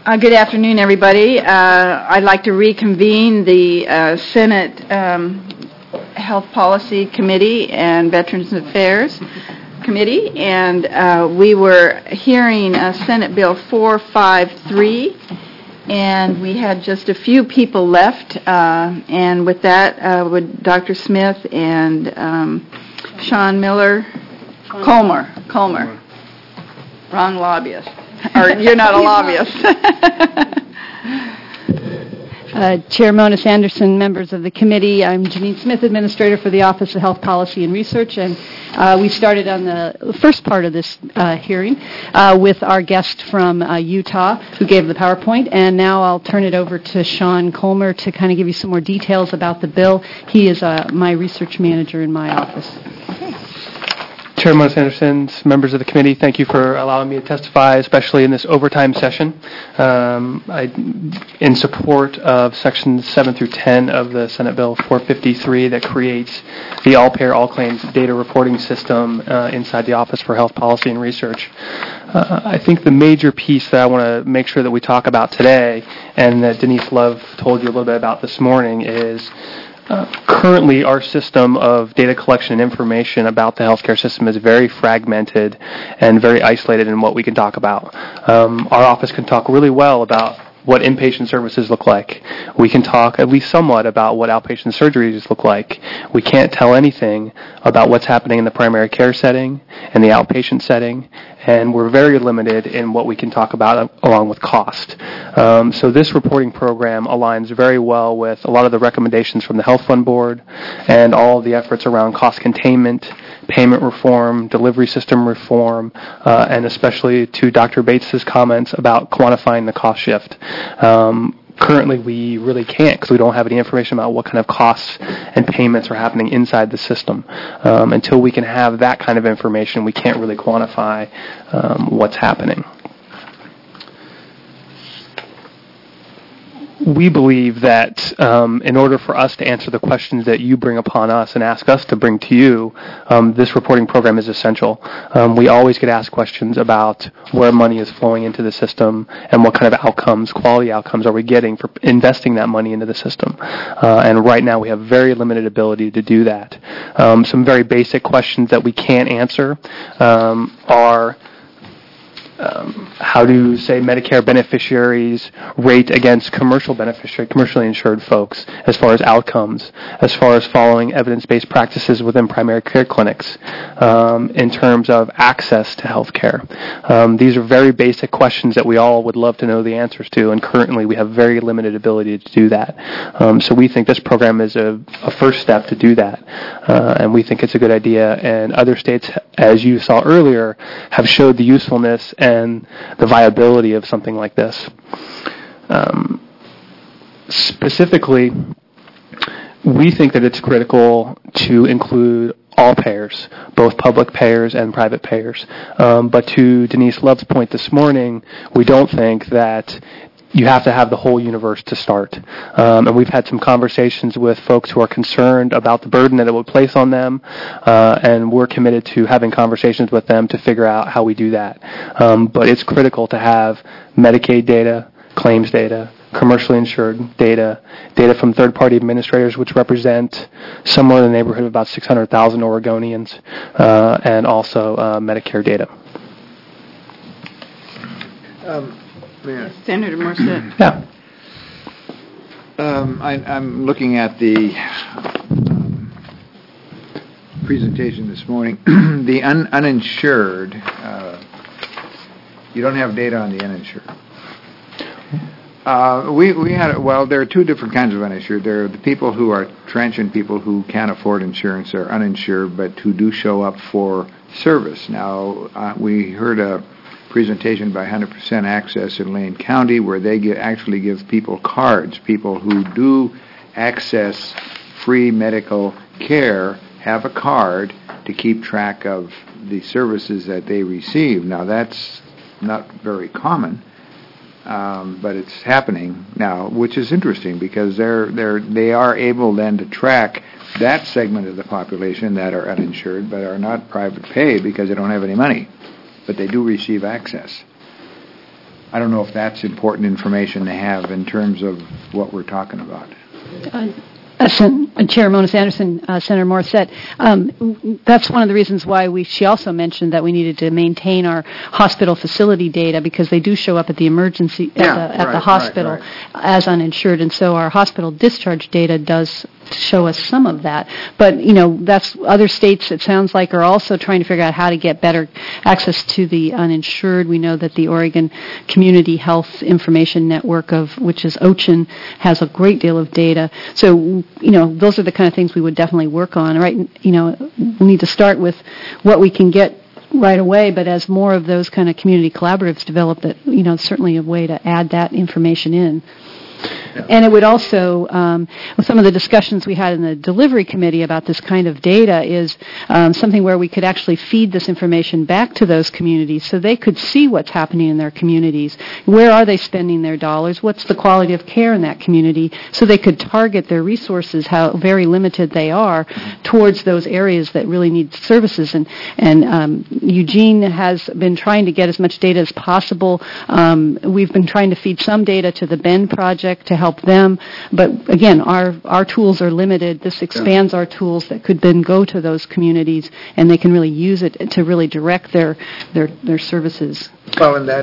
Good afternoon, everybody. I'd like to reconvene the Senate Health Policy Committee and Veterans Affairs Committee, and we were hearing Senate Bill 453, and we had just a few people left, and with that, would Dr. Smith and Sean Miller, Colmer, wrong lobbyist. Or you're not a lobbyist. Chair Mona Sanderson, members of the committee, I'm Janine Smith, Administrator for the Office of Health Policy and Research, and we started on the first part of this hearing with our guest from Utah who gave the PowerPoint, and now I'll turn it over to Sean Colmer to kind of give you some more details about the bill. He is my research manager in my office. Chair Mona Sanderson, members of the committee, thank you for allowing me to testify, especially in this overtime session. In support of Sections 7 through 10 of the Senate Bill 453 that creates the all-payer, all-claims data reporting system inside the Office for Health Policy and Research. I think the major piece that I want to make sure that we talk about today, and that Denise Love told you a little bit about this morning, is currently, our system of data collection and information about the healthcare system is very fragmented and very isolated in what we can talk about. Our office can talk really well about what inpatient services look like. We can talk at least somewhat about what outpatient surgeries look like. We can't tell anything about what's happening in the primary care setting and the outpatient setting, and we're very limited in what we can talk about along with cost. So this reporting program aligns very well with a lot of the recommendations from the Health Fund Board and all of the efforts around cost containment, payment reform, delivery system reform, and especially to Dr. Bates's comments about quantifying the cost shift. Currently, we really can't because we don't have any information about what kind of costs and payments are happening inside the system. Until we can have that kind of information, we can't really quantify what's happening. We believe that in order for us to answer the questions that you bring upon us and ask us to bring to you, this reporting program is essential. We always get asked questions about where money is flowing into the system and what kind of outcomes, quality outcomes, are we getting for investing that money into the system. And right now we have very limited ability to do that. Some very basic questions that we can't answer are how do, say, Medicare beneficiaries rate against commercially insured folks as far as outcomes, as far as following evidence-based practices within primary care clinics, in terms of access to health care. These are very basic questions that we all would love to know the answers to, and currently we have very limited ability to do that. So we think this program is a first step to do that, and we think it's a good idea, and other states, as you saw earlier, have showed the usefulness and the viability of something like this. Specifically, we think that it's critical to include all payers, both public payers and private payers. But to Denise Love's point this morning, we don't think that you have to have the whole universe to start. And we've had some conversations with folks who are concerned about the burden that it would place on them, and we're committed to having conversations with them to figure out how we do that. But it's critical to have Medicaid data, claims data, commercially insured data from third-party administrators, which represent somewhere in the neighborhood of about 600,000 Oregonians, and also Medicare data. Senator Morissette. Yeah. I'm looking at the presentation this morning. The uninsured, you don't have data on the uninsured. There are two different kinds of uninsured. There are the people who are transient people who can't afford insurance, or uninsured, but who do show up for service. Now, we heard a presentation by 100% Access in Lane County where they actually give people cards. People who do access free medical care have a card to keep track of the services that they receive. Now, that's not very common, but it's happening now, which is interesting because they are able then to track that segment of the population that are uninsured but are not private pay because they don't have any money, but they do receive access. I don't know if that's important information to have in terms of what we're talking about. Chair Mona Sanderson, Senator Morissette, that's one of the reasons why she also mentioned that we needed to maintain our hospital facility data because they do show up at the emergency at the hospital as uninsured, and so our hospital discharge data does show us some of that. But, that's other states, it sounds like, are also trying to figure out how to get better access to the uninsured. We know that the Oregon Community Health Information Network, which is OCHIN, has a great deal of data. So, those are the kind of things we would definitely work on. Right? We need to start with what we can get right away, but as more of those kind of community collaboratives develop, that certainly a way to add that information in. And it would also, some of the discussions we had in the delivery committee about this kind of data is something where we could actually feed this information back to those communities so they could see what's happening in their communities. Where are they spending their dollars? What's the quality of care in that community? So they could target their resources, how very limited they are, towards those areas that really need services. And Eugene has been trying to get as much data as possible. We've been trying to feed some data to the BEND project to help them, but again, our tools are limited. This expands our tools that could then go to those communities, and they can really use it to really direct their services. Well, and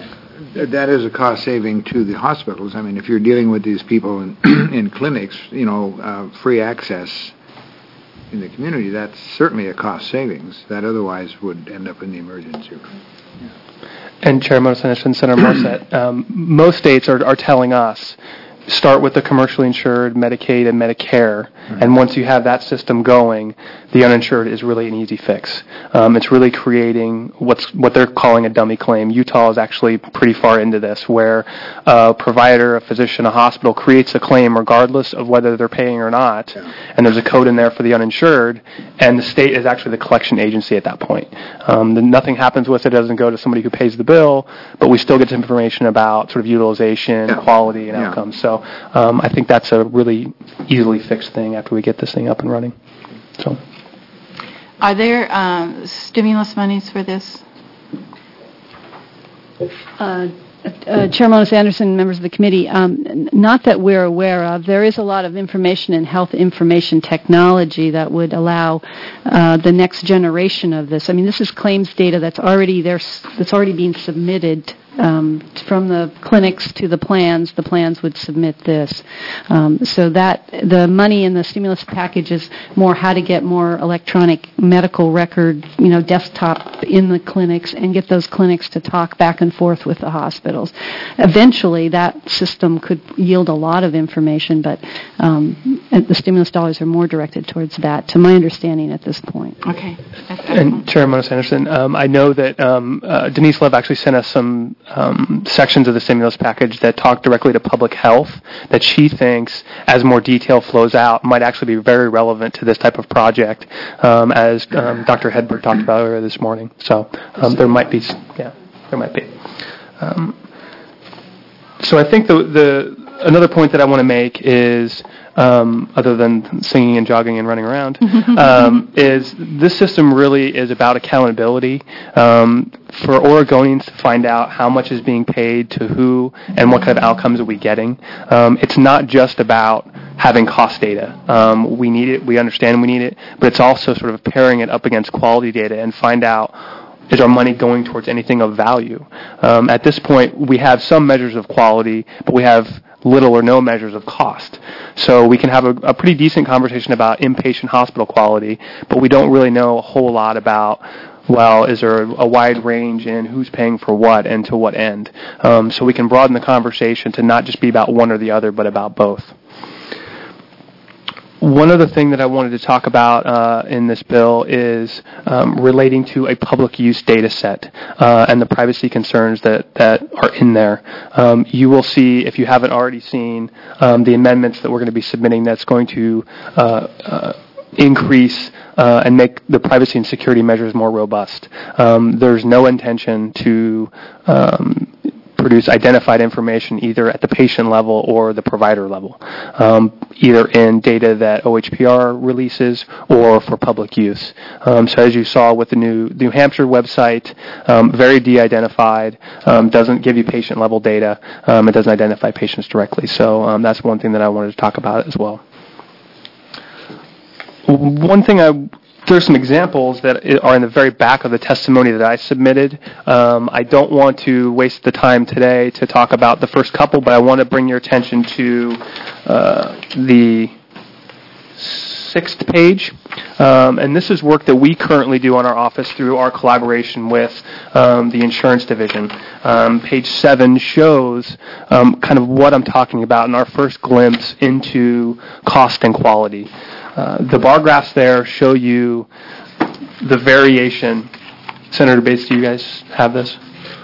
that is a cost saving to the hospitals. I mean, if you're dealing with these people in clinics, free access in the community, that's certainly a cost savings that otherwise would end up in the emergency room. And Chair Mona Sanderson, Senator Morissette, most states are telling us, start with the commercially insured, Medicaid and Medicare, and once you have that system going, the uninsured is really an easy fix. It's really creating what they're calling a dummy claim. Utah is actually pretty far into this, where a provider, a physician, a hospital creates a claim regardless of whether they're paying or not, and there's a code in there for the uninsured, and the state is actually the collection agency at that point. Nothing happens with it. It doesn't go to somebody who pays the bill, but we still get information about sort of utilization, quality, and outcomes. So I think that's a really easily fixed thing after we get this thing up and running. So, are there stimulus monies for this? Chair Mona Sanderson, members of the committee, not that we're aware of. There is a lot of information in health information technology that would allow the next generation of this. I mean, this is claims data that's already there, that's already being submitted from the clinics to the plans. The plans would submit this. So that the money in the stimulus package is more how to get more electronic medical record, desktop in the clinics and get those clinics to talk back and forth with the hospitals. Eventually, that system could yield a lot of information, but the stimulus dollars are more directed towards that, to my understanding at this point. Okay. And Chair Mona Sanderson, I know that Denise Love actually sent us some sections of the stimulus package that talk directly to public health that she thinks, as more detail flows out, might actually be very relevant to this type of project, as Dr. Hedberg talked about earlier this morning. So there might be. So I think another point that I want to make is, other than singing and jogging and running around, is this system really is about accountability for Oregonians to find out how much is being paid to who and what kind of outcomes are we getting. It's not just about having cost data. We need it. We understand we need it. But it's also sort of pairing it up against quality data and find out, is our money going towards anything of value? At this point, we have some measures of quality, but we have little or no measures of cost. So we can have a pretty decent conversation about inpatient hospital quality, but we don't really know a whole lot about, well, is there a wide range in who's paying for what and to what end? So we can broaden the conversation to not just be about one or the other, but about both. One other thing that I wanted to talk about in this bill is relating to a public use data set and the privacy concerns that are in there. You will see, if you haven't already seen, the amendments that we're going to be submitting that's going to increase and make the privacy and security measures more robust. There's no intention to produce identified information either at the patient level or the provider level, either in data that OHPR releases or for public use. So as you saw with the New Hampshire website, very de-identified, doesn't give you patient-level data, it doesn't identify patients directly. So that's one thing that I wanted to talk about as well. One thing there's some examples that are in the very back of the testimony that I submitted. I don't want to waste the time today to talk about the first couple, but I want to bring your attention to the 6th page. And this is work that we currently do on our office through our collaboration with the insurance division. Page 7 shows kind of what I'm talking about in our first glimpse into cost and quality. The bar graphs there show you the variation. Senator Bates, do you guys have this?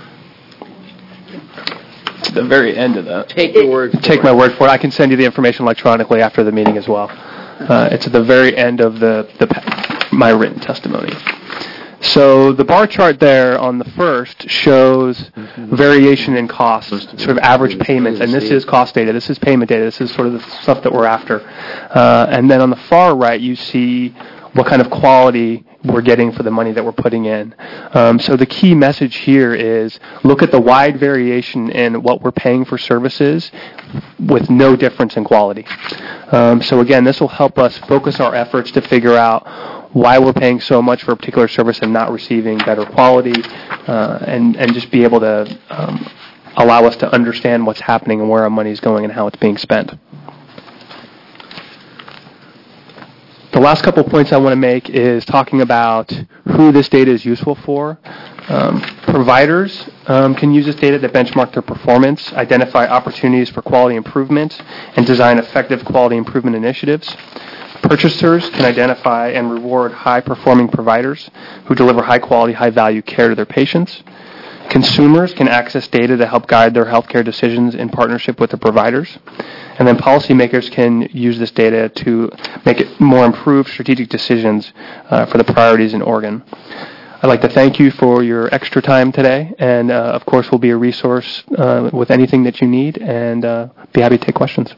To the very end of that. Take my word for it. I can send you the information electronically after the meeting as well. It's at the very end of my written testimony. So the bar chart there on the first shows variation in costs, sort of average payments, and this is cost data, this is payment data, this is sort of the stuff that we're after. And then on the far right, you see what kind of quality we're getting for the money that we're putting in. So the key message here is look at the wide variation in what we're paying for services with no difference in quality. So again, this will help us focus our efforts to figure out why we're paying so much for a particular service and not receiving better quality, and just be able to allow us to understand what's happening and where our money is going and how it's being spent. The last couple points I want to make is talking about who this data is useful for. Providers can use this data to benchmark their performance, identify opportunities for quality improvement, and design effective quality improvement initiatives. Purchasers can identify and reward high-performing providers who deliver high-quality, high-value care to their patients. Consumers can access data to help guide their healthcare decisions in partnership with the providers. And then policymakers can use this data to make it more improved strategic decisions for the priorities in Oregon. I'd like to thank you for your extra time today, and of course we'll be a resource with anything that you need, and be happy to take questions.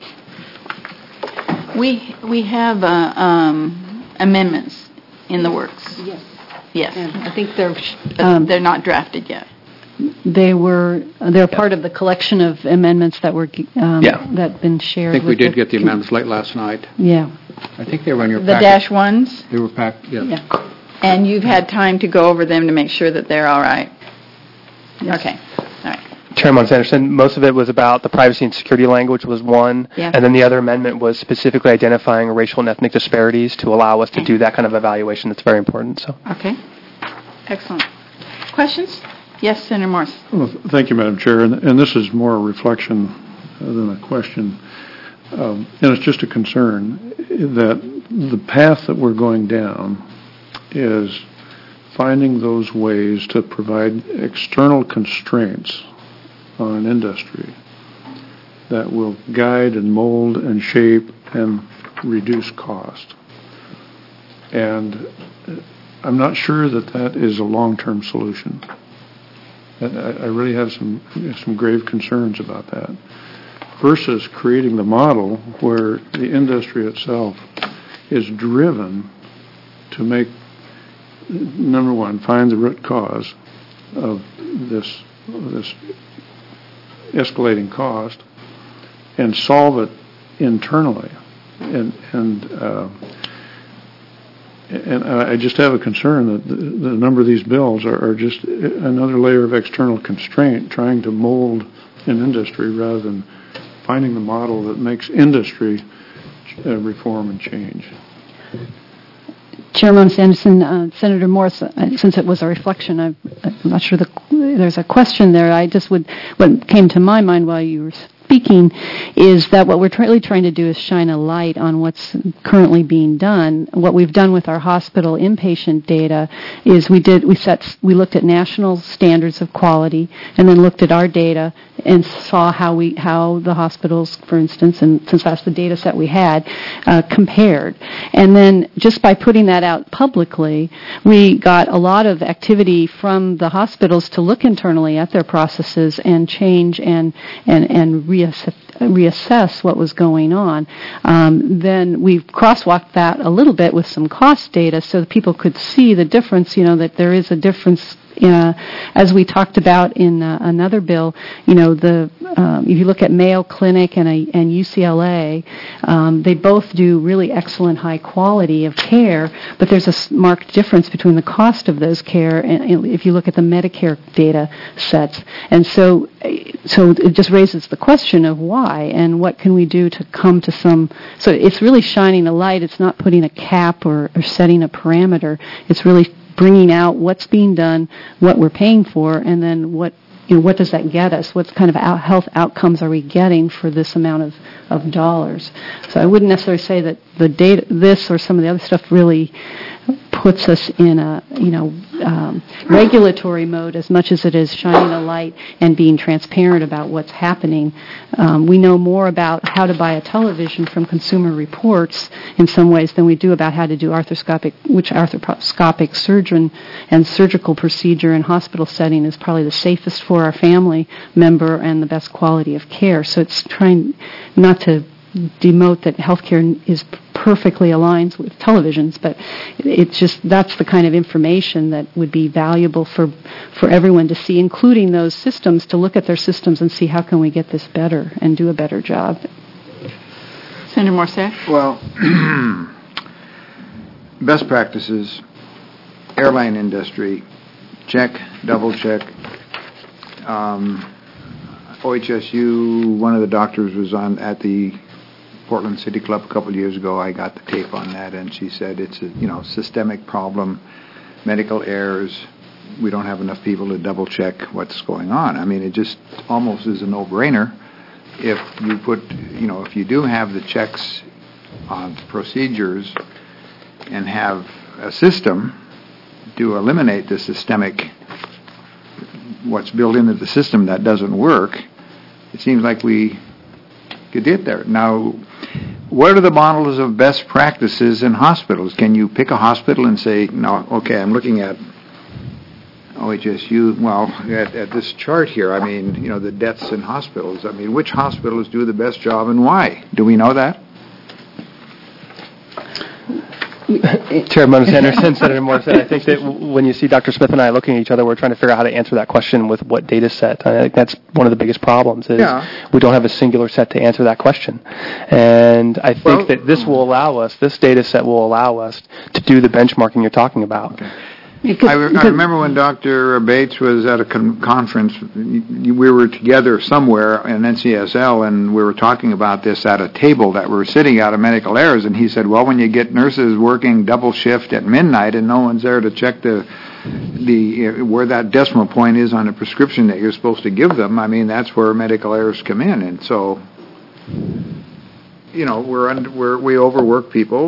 We have amendments in the works. Yes. And I think they're not drafted yet. They're part of the collection of amendments that were that been shared. I think we did get the amendments late last night. Yeah. I think they were in your The packet. -1s? They were packed, yes. Yeah. And you've had time to go over them to make sure that they're all right? Yes. Okay. All right. Chairman Sanderson, most of it was about the privacy and security language was one, and then the other amendment was specifically identifying racial and ethnic disparities to allow us to do that kind of evaluation. That's very important. So. Okay. Excellent. Questions? Yes, Senator Morse. Well, thank you, Madam Chair. And this is more a reflection than a question. And it's just a concern that the path that we're going down is finding those ways to provide external constraints on industry that will guide and mold and shape and reduce cost. And I'm not sure that is a long-term solution. And I really have some grave concerns about that. Versus creating the model where the industry itself is driven to make, number one, find the root cause of this escalating cost and solve it internally. And I just have a concern that the number of these bills are just another layer of external constraint trying to mold an industry rather than finding the model that makes industry reform and change. Chairman Sanderson, Senator Morse, since it was a reflection, I'm not sure there's a question there. What came to my mind while you were speaking, is that what we're really trying to do is shine a light on what's currently being done. What we've done with our hospital inpatient data is we looked at national standards of quality and then looked at our data and saw how the hospitals, for instance, and since that's the data set we had, compared. And then just by putting that out publicly, we got a lot of activity from the hospitals to look internally at their processes and change and reassess what was going on. Then we crosswalked that a little bit with some cost data so that people could see the difference, that there is a difference. As we talked about in another bill, if you look at Mayo Clinic and UCLA, they both do really excellent high quality of care, but there's a marked difference between the cost of those care and if you look at the Medicare data sets. And so it just raises the question of why and what can we do to come to some. So it's really shining a light. It's not putting a cap or setting a parameter. It's really bringing out what's being done, what we're paying for, and then what does that get us? What kind of health outcomes are we getting for this amount of dollars? So I wouldn't necessarily say that the data, this or some of the other stuff really puts us in a regulatory mode as much as it is shining a light and being transparent about what's happening. We know more about how to buy a television from Consumer Reports in some ways than we do about how to do which arthroscopic surgeon and surgical procedure in hospital setting is probably the safest for our family member and the best quality of care. So it's trying not to demote that healthcare is perfectly aligned with televisions, but it's just that's the kind of information that would be valuable for everyone to see, including those systems, to look at their systems and see how can we get this better and do a better job. Senator Morset? Well, best practices, airline industry, check, double check. OHSU, one of the doctors was at the Portland City Club a couple of years ago. I got the tape on that, and she said it's a systemic problem, medical errors. We don't have enough people to double check what's going on. I mean, it just almost is a no-brainer if you if you do have the checks on procedures and have a system to eliminate the systemic, what's built into the system that doesn't work. It seems like we could get there. Now, what are the models of best practices in hospitals? Can you pick a hospital and say, no, okay, I'm looking at OHSU, well, at this chart here, I mean, the deaths in hospitals. I mean, which hospitals do the best job and why? Do we know that? Chair Mona Sanderson, Senator Morset, I think that when you see Dr. Smith and I looking at each other, we're trying to figure out how to answer that question with what data set. I think that's one of the biggest problems is we don't have a singular set to answer that question. And I think that this data set will allow us to do the benchmarking you're talking about. Okay. I remember when Dr. Bates was at a conference, we were together somewhere in NCSL, and we were talking about this at a table that we were sitting at, medical errors, and he said, well, when you get nurses working double shift at midnight and no one's there to check the where that decimal point is on a prescription that you're supposed to give them, I mean, that's where medical errors come in. And so, we overwork people.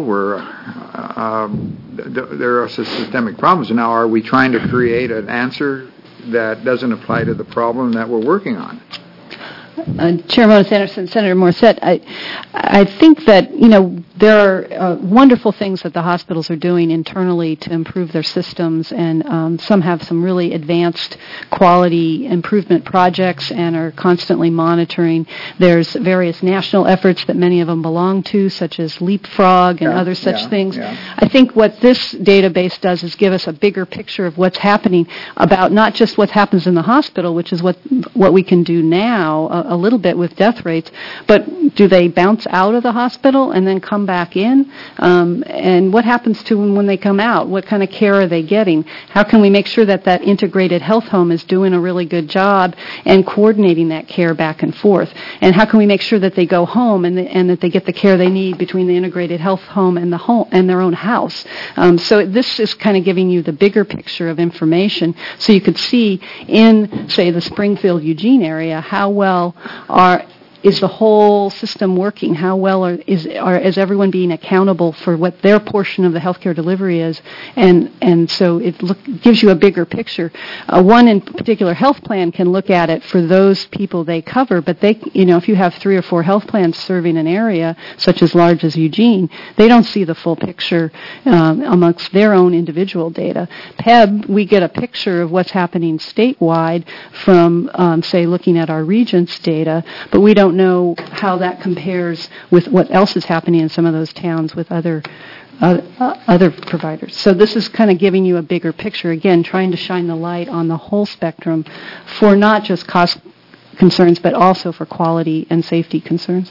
There are systemic problems. Now, are we trying to create an answer that doesn't apply to the problem that we're working on? Chairman Sanderson, Senator Morset, I think that, there are wonderful things that the hospitals are doing internally to improve their systems, and some have some really advanced quality improvement projects and are constantly monitoring. There's various national efforts that many of them belong to, such as Leapfrog and other such things. Yeah. I think what this database does is give us a bigger picture of what's happening about not just what happens in the hospital, which is what we can do now a little bit with death rates, but do they bounce out of the hospital and then come back in? And what happens to them when they come out? What kind of care are they getting? How can we make sure that integrated health home is doing a really good job and coordinating that care back and forth? And how can we make sure that they go home and that they get the care they need between the integrated health home and the home and their own house? So this is kind of giving you the bigger picture of information, so you could see in, say, the Springfield, Eugene area, how well is the whole system working? How well is everyone being accountable for what their portion of the healthcare delivery is? And so it gives you a bigger picture. One in particular health plan can look at it for those people they cover, but if you have 3 or 4 health plans serving an area such as large as Eugene, they don't see the full picture amongst their own individual data. PEB, we get a picture of what's happening statewide from, say, looking at our Regents data, but we don't know how that compares with what else is happening in some of those towns with other providers. So this is kind of giving you a bigger picture, again, trying to shine the light on the whole spectrum for not just cost concerns, but also for quality and safety concerns.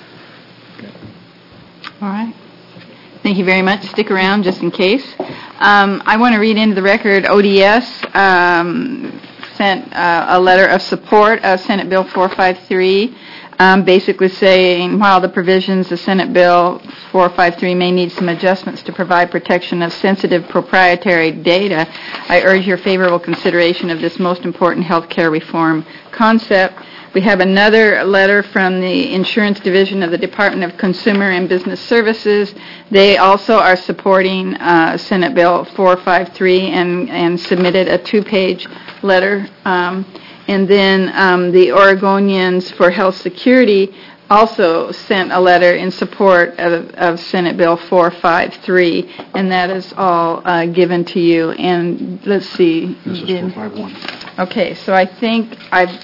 All right. Thank you very much. Stick around just in case. I want to read into the record ODS sent a letter of support of Senate Bill 453, basically saying while the provisions of Senate Bill 453 may need some adjustments to provide protection of sensitive proprietary data, I urge your favorable consideration of this most important healthcare reform concept. We have another letter from the Insurance Division of the Department of Consumer and Business Services. They also are supporting Senate Bill 453 and submitted a 2-page letter. And then the Oregonians for Health Security also sent a letter in support of Senate Bill 453, and that is all given to you. And let's see. This is 451. Okay, so I think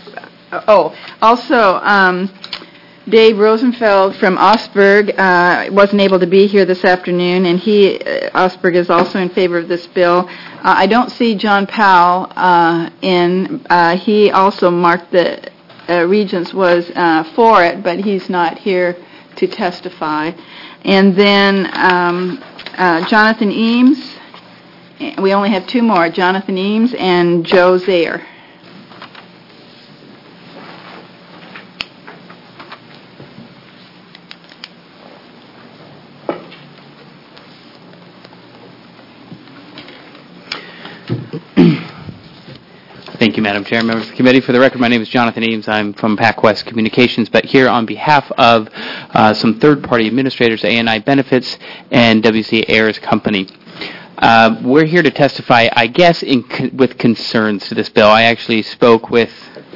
also Dave Rosenfeld from Augsburg wasn't able to be here this afternoon, and Augsburg is also in favor of this bill. I don't see John Powell in. He also marked that Regents was for it, but he's not here to testify. And then Jonathan Eames. We only have 2 more, Jonathan Eames and Joe Zayer. Thank you, Madam Chair, members of the committee. For the record, my name is Jonathan Eames. I'm from PacWest Communications, but here on behalf of some third-party administrators, ANI Benefits, and WC Ayers Company. We're here to testify, I guess, with concerns to this bill. I actually spoke with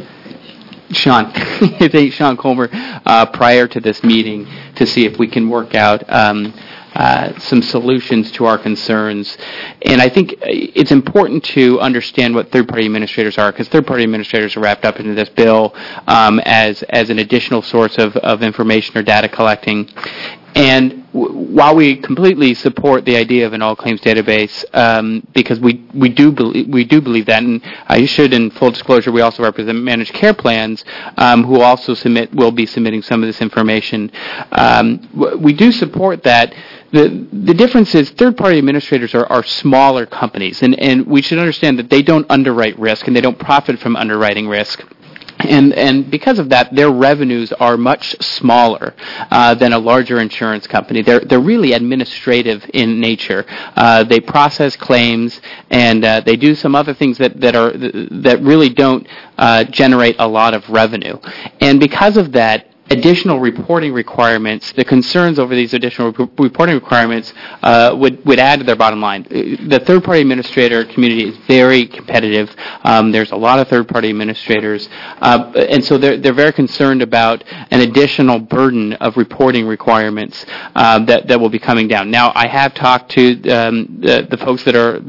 Sean Colmer prior to this meeting to see if we can work out some solutions to our concerns. And I think it's important to understand what third-party administrators are, because third-party administrators are wrapped up into this bill as an additional source of information or data collecting. And while we completely support the idea of an all claims database, because we do believe that, and I should, in full disclosure, we also represent managed care plans who also will be submitting some of this information. We do support that. The difference is third-party administrators are smaller companies, and we should understand that they don't underwrite risk and they don't profit from underwriting risk. And because of that, their revenues are much smaller than a larger insurance company. They're really administrative in nature. They process claims and they do some other things that really don't generate a lot of revenue. And because of that, additional reporting requirements, the concerns over these additional reporting requirements would add to their bottom line. The third-party administrator community is very competitive. There's a lot of third-party administrators, and so they're very concerned about an additional burden of reporting requirements that will be coming down. Now, I have talked to the folks that are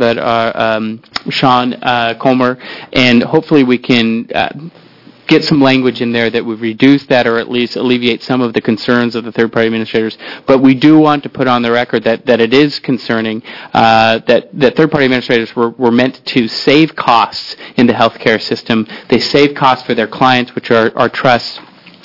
Sean Colmer, and hopefully we can get some language in there that would reduce that or at least alleviate some of the concerns of the third-party administrators. But we do want to put on the record that it is concerning that third-party administrators were meant to save costs in the healthcare system. They save costs for their clients, which are trusts,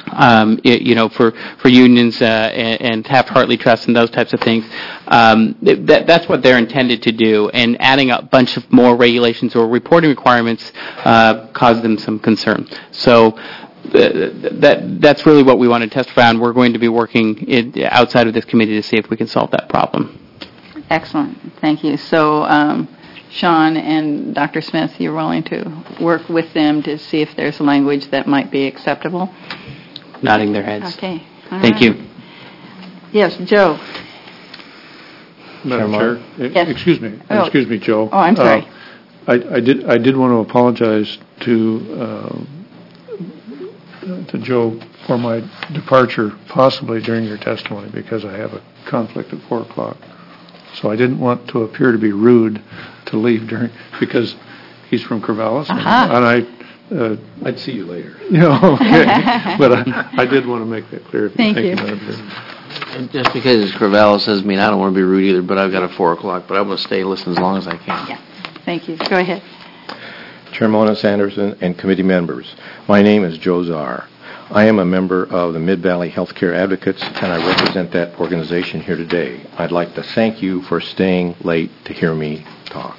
for unions and Taft-Hartley trusts and those types of things. That's what they're intended to do, and adding a bunch of more regulations or reporting requirements caused them some concern. So that's really what we want to testify on. We're going to be working outside of this committee to see if we can solve that problem. Excellent. Thank you. So, Sean and Dr. Smith, you're willing to work with them to see if there's language that might be acceptable? nodding their heads. Okay. All Thank right. you. Yes, Joe. Madam Chair? Yes. Excuse me. Oh. Excuse me, Joe. Oh, I'm sorry. I did want to apologize to Joe for my departure possibly during your testimony because I have a conflict at 4 o'clock. So I didn't want to appear to be rude to leave because he's from Corvallis. And I'd see you later. Okay. But I did want to make that clear. Thank you. Madam Chair. And just because it's Corvallis doesn't mean I don't want to be rude either, but I've got a 4 o'clock, but I'm going to stay and listen as long as I can. Yeah. Thank you. Go ahead. Chair Mona Sanderson and committee members, my name is Joe Czar. I am a member of the Mid-Valley Healthcare Advocates, and I represent that organization here today. I'd like to thank you for staying late to hear me talk.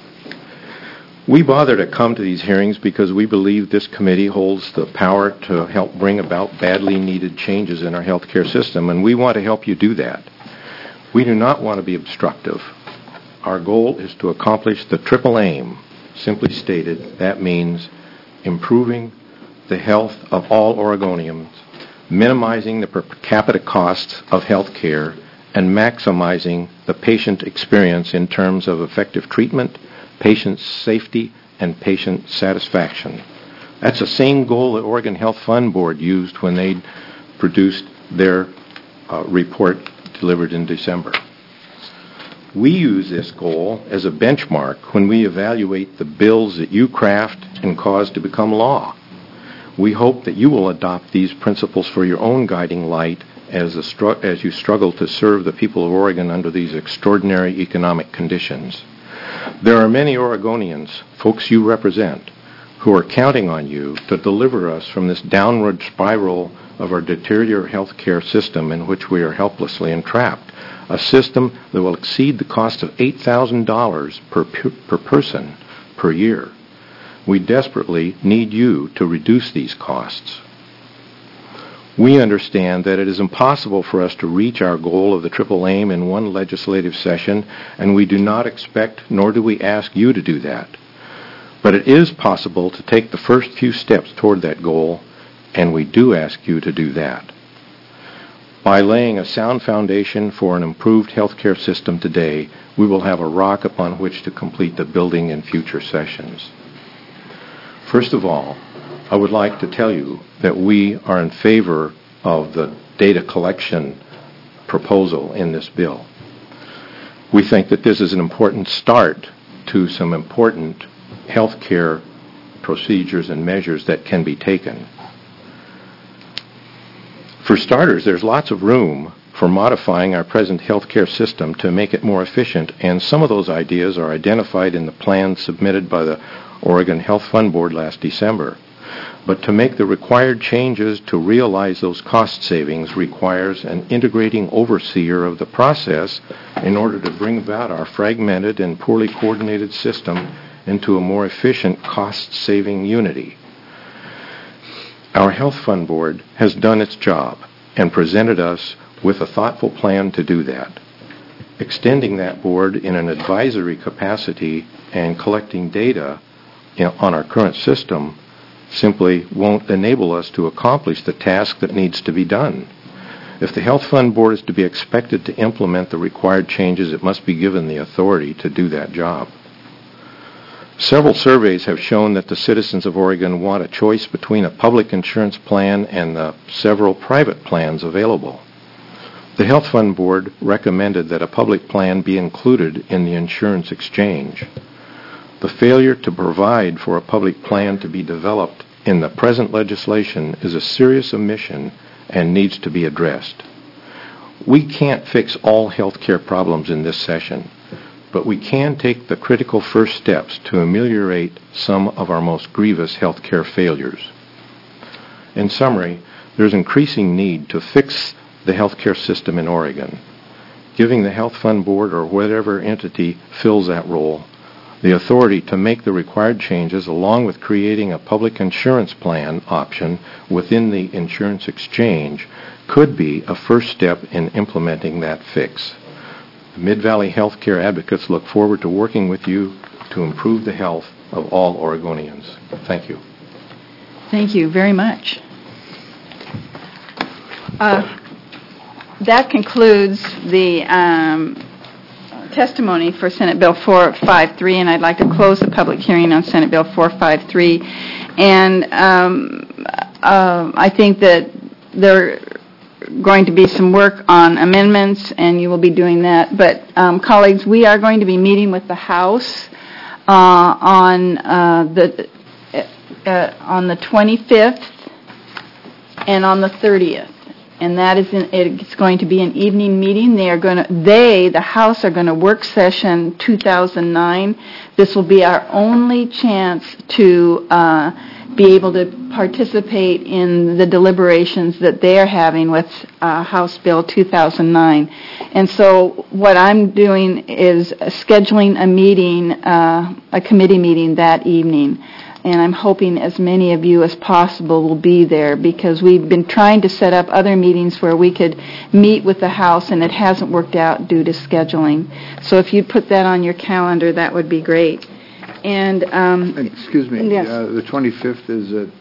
We bother to come to these hearings because we believe this committee holds the power to help bring about badly needed changes in our healthcare system, and we want to help you do that. We do not want to be obstructive. Our goal is to accomplish the triple aim. Simply stated, that means improving the health of all Oregonians, minimizing the per capita costs of health care, and maximizing the patient experience in terms of effective treatment, patient safety, and patient satisfaction. That's the same goal the Oregon Health Fund Board used when they produced their report delivered in December. We use this goal as a benchmark when we evaluate the bills that you craft and cause to become law. We hope that you will adopt these principles for your own guiding light as you struggle to serve the people of Oregon under these extraordinary economic conditions. There are many Oregonians, folks you represent, who are counting on you to deliver us from this downward spiral of our deteriorating health care system in which we are helplessly entrapped, a system that will exceed the cost of $8,000 per person per year. We desperately need you to reduce these costs. We understand that it is impossible for us to reach our goal of the triple aim in one legislative session, and we do not expect nor do we ask you to do that. But it is possible to take the first few steps toward that goal, and we do ask you to do that. By laying a sound foundation for an improved healthcare system today, we will have a rock upon which to complete the building in future sessions. First of all, I would like to tell you that we are in favor of the data collection proposal in this bill. We think that this is an important start to some important healthcare procedures and measures that can be taken. For starters, there's lots of room for modifying our present healthcare system to make it more efficient, and some of those ideas are identified in the plan submitted by the Oregon Health Fund Board last December. But to make the required changes to realize those cost savings requires an integrating overseer of the process in order to bring about our fragmented and poorly coordinated system into a more efficient cost-saving unity. Our Health Fund Board has done its job and presented us with a thoughtful plan to do that. Extending that board in an advisory capacity and collecting data on our current system simply won't enable us to accomplish the task that needs to be done. If the Health Fund Board is to be expected to implement the required changes, it must be given the authority to do that job. Several surveys have shown that the citizens of Oregon want a choice between a public insurance plan and the several private plans available. The Health Fund Board recommended that a public plan be included in the insurance exchange. The failure to provide for a public plan to be developed in the present legislation is a serious omission and needs to be addressed. We can't fix all health care problems in this session, but we can take the critical first steps to ameliorate some of our most grievous health care failures. In summary, there's increasing need to fix the health care system in Oregon. Giving the Health Fund Board or whatever entity fills that role the authority to make the required changes, along with creating a public insurance plan option within the insurance exchange, could be a first step in implementing that fix. The Mid-Valley Healthcare Advocates look forward to working with you to improve the health of all Oregonians. Thank you. Thank you very much. That concludes the testimony for Senate Bill 453, and I'd like to close the public hearing on Senate Bill 453. And I think that there are going to be some work on amendments, and you will be doing that. But, colleagues, we are going to be meeting with the House on the 25th and on the 30th. And that is it's going to be an evening meeting. The House are going to work session 2009. This will be our only chance to be able to participate in the deliberations that they are having with House Bill 2009. And so what I'm doing is scheduling a meeting, a committee meeting that evening. And I'm hoping as many of you as possible will be there, because we've been trying to set up other meetings where we could meet with the House, and it hasn't worked out due to scheduling. So if you'd put that on your calendar, that would be great. And excuse me, yes. The 25th is a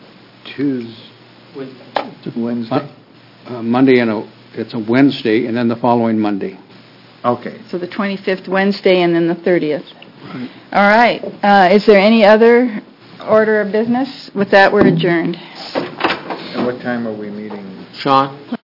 Wednesday? Monday, it's a Wednesday, and then the following Monday. Okay. So the 25th Wednesday and then the 30th. All right. Is there any other order of business? With that, we're adjourned. And what time are we meeting? Sean?